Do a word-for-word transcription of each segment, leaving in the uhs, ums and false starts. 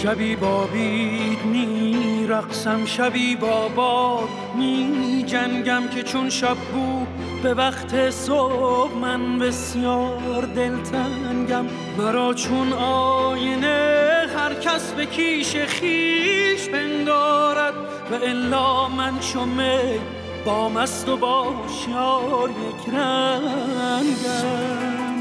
شبی با بید می رقصم، شبی با باد می جنگم که چون شب بود به وقت صبح من بسیار دلتنگم. مرا چون آینه هر کس به کیش خیش پندارد و الا من چون می با مست و با هوشیار یک رنگم.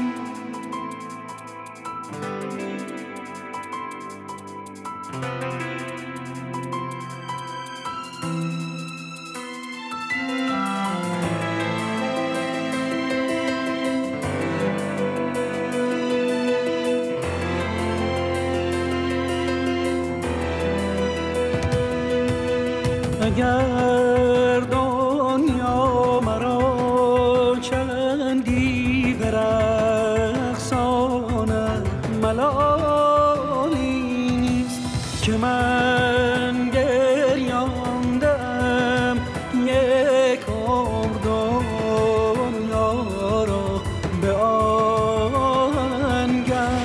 اگر دنیا مرا چندی برقصاند ملالی نیست که من گریاندم یک عمر دنیا را به آهنگم.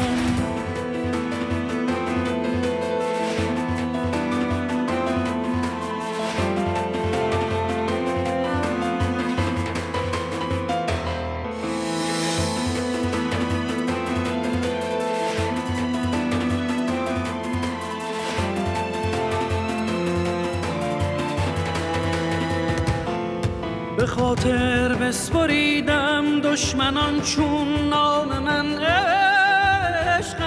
به خاطر بسپریدم دشمنان چون نام من عشق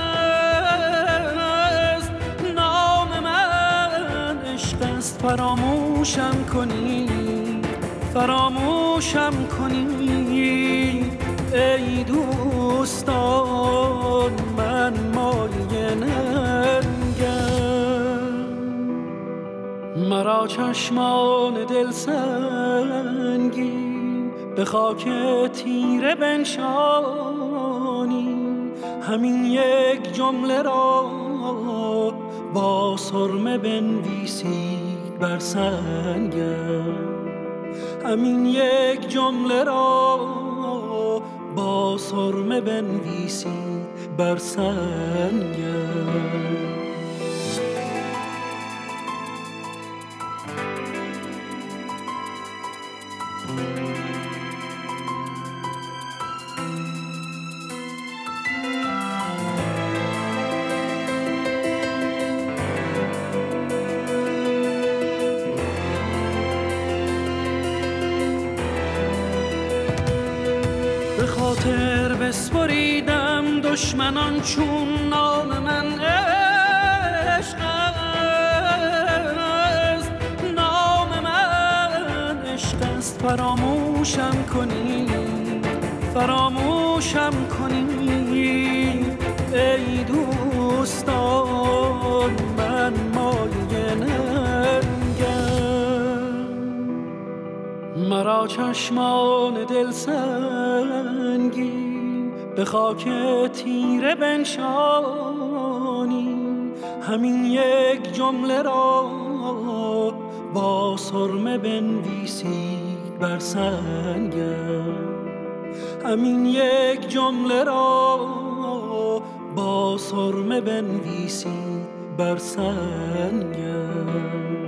است، نام من عشق است. فراموشم کنی فراموشم کنی ای دوستان، من مایه ننگم. مرا چشمان دل سنگی به خاک تیره بنشانی، همین یک جمله را با سرمه بنویسید بر سنگم. همین یک جمله را با سرمه بنویسید بر سنگم. به خاطر بسپریدم دشمنان چون نام من عشق است، نام من عشق است. فراموشم کنی فراموشم کنی ای دوستان، من مایه ننگم. مرا چشمان دل سنگی به خاک تیره بنشانی، همین یک جمله را با سرمه بنویسید بر سنگم. همین یک جمله را با سرمه بنویسید بر سنگم.